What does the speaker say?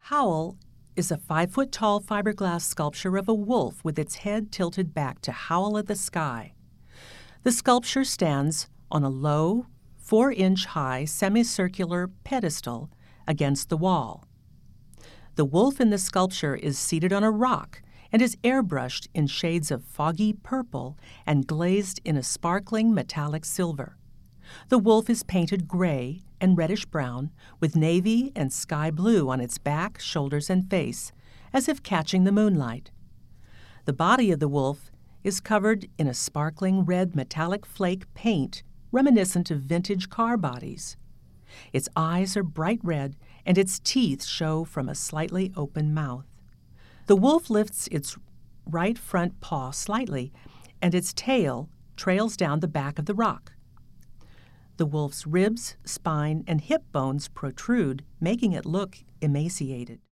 Howl is a 5-foot-tall fiberglass sculpture of a wolf with its head tilted back to howl at the sky. The sculpture stands on a low, 4-inch-high semicircular pedestal against the wall. The wolf in the sculpture is seated on a rock and is airbrushed in shades of foggy purple and glazed in a sparkling metallic silver. The wolf is painted gray and reddish-brown with navy and sky blue on its back, shoulders, and face, as if catching the moonlight. The body of the wolf is covered in a sparkling red metallic flake paint reminiscent of vintage car bodies. Its eyes are bright red, and its teeth show from a slightly open mouth. The wolf lifts its right front paw slightly, and its tail trails down the back of the rock. The wolf's ribs, spine, and hip bones protrude, making it look emaciated.